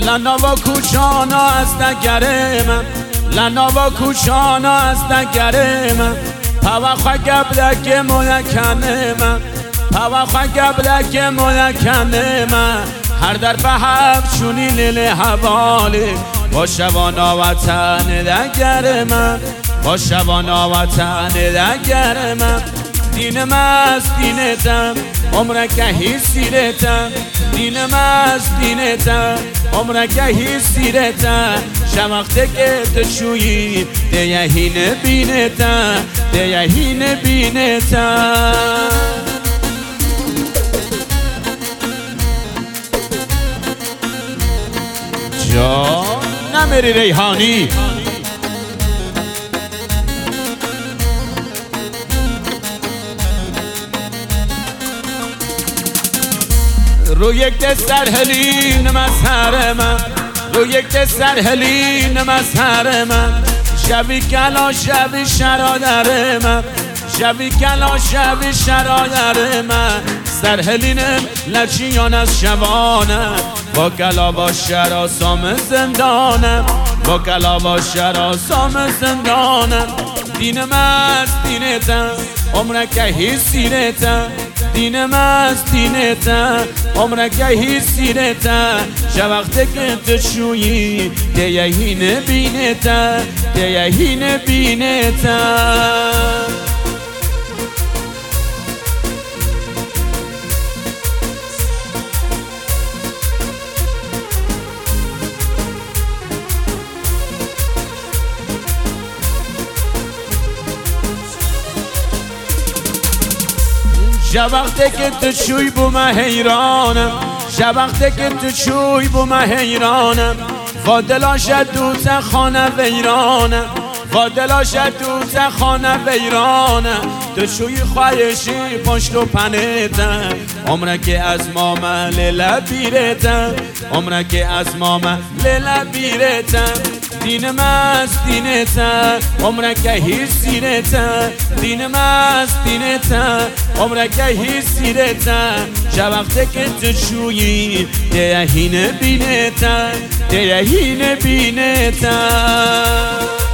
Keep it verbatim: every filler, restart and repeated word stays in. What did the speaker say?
لناوا کوچانا از دگرم لناوا کوچانا از دگرم پاوا گبلک مولکنم پاوا گبلک مولکنم هر در فهف چونی لیل حوالی با شوانا وطن دگرم با شوانا وطن دگرم دینم از دینتم عمرکهی سیرتم دینم از دینتم عمرکهی سیرتم شمخته که تشویی دیهی نبینتم دیهی نبینتم جا نمیری ریحانی رو یک دست سرهلین مظهر من رو یک دست سرهلین مظهر من شبی کلا شبی شرادر من شبی کلا شبی شرادر من سرهلینم لچیان از شبانم با کلا با شراسام زندانم با کلا با شراسام زندانم دینم از دینتم عمرکهی سیرتم دینم از دینتم عمرکهی سیرتم شوقته که تشویی دیهی نبینتم دیهی نبینتم شوقته که تو چوی بو من حیرانم شوقته که تو چوی بو من حیرانم فادلاش دوت خانه ویرانم فادلاش دوت خانه ویرانم تو چوی خواهشی پشت و پنتم عمرکه از ماما لیلا بیرتم عمرکه از ماما لیلا بیرتم دینم از دینتم عمرکهی سیرتم دینم از دینتم عمرکهی سیرتم شوقته که تو چویی دیهی نبینتم دیهی نبینتم